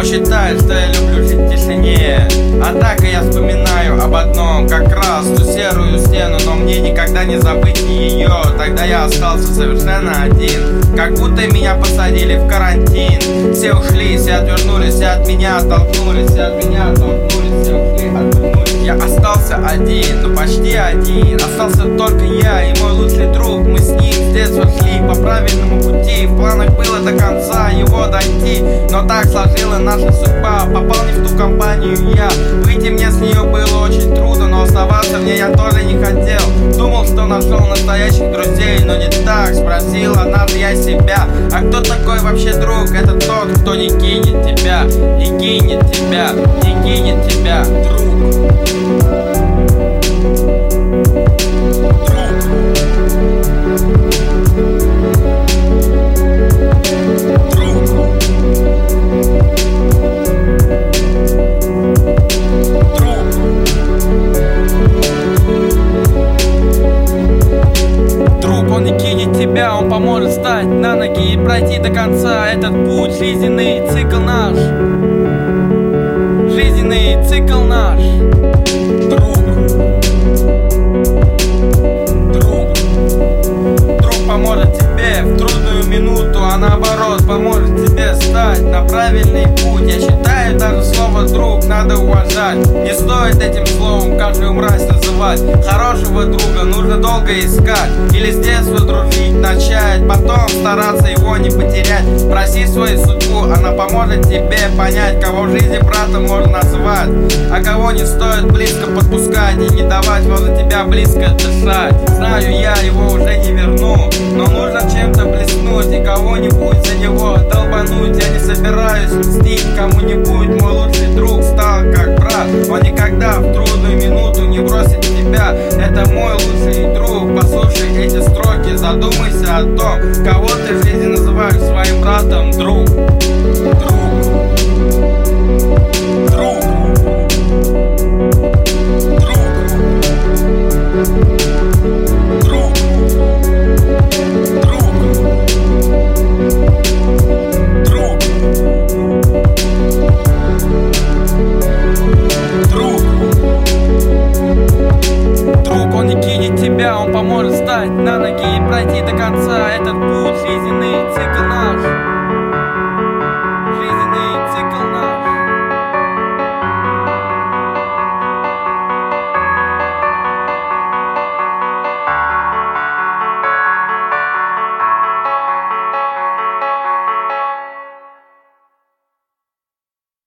считает, что я люблю жить в тишине. Однако я вспоминаю об одном, как раз ту серую стену, но мне никогда не забыть ее. Тогда я остался совершенно один, как будто меня посадили в карантин. Все ушли, все отвернулись, все от меня оттолкнулись, все от меня оттолкнулись, все ушли, отвернулись. Я остался один, ну почти один. Остался только я и мой лучший друг. Мы с ним с детства шли по правильному пути. В планах было до конца его дойти, но так сложила наша судьба. Попал не в ту компанию я. Выйти мне с нее было очень трудно, но оставаться мне я тоже не хотел. Думал, что нашел настоящих друзей, но не так. Спросил однажды я себя: а кто такой вообще друг? Это тот, кто не кинет тебя, не кинет тебя, не кинет тебя, друг. Он поможет встать на ноги и пройти до конца этот путь. Жизненный цикл наш, жизненный цикл наш. Друг поможет тебе в трудную минуту, а наоборот поможет тебе стать на правильный путь. Я считаю, даже слово «друг» надо уважать. Не стоит этим словом каждую мразь называть. Хорошего друга нужно долго искать, или с детства дружить начать, потом стараться его не потерять. Проси свою судьбу, она поможет тебе понять, кого в жизни братом можно назвать, а кого не стоит близко подпускать и не давать возле тебя близко дышать. Знаю, я его уже не верну, но нужно чем-то блеснуть и кого-нибудь за него долбануть. Я не собираюсь мстить кому-нибудь, мой лучший друг стал как брат. Он никогда в трудную минуту не бросит тебя, это мой лучший друг. Послушай эти строки, задумайся о том, кого ты в жизни называешь своим братом. Друг, друг, друг, друг, друг, друг, друг, друг. Он не кинет тебя, он поможет встать на ноги и пройти до конца этот путь. Жизненный цикл наш.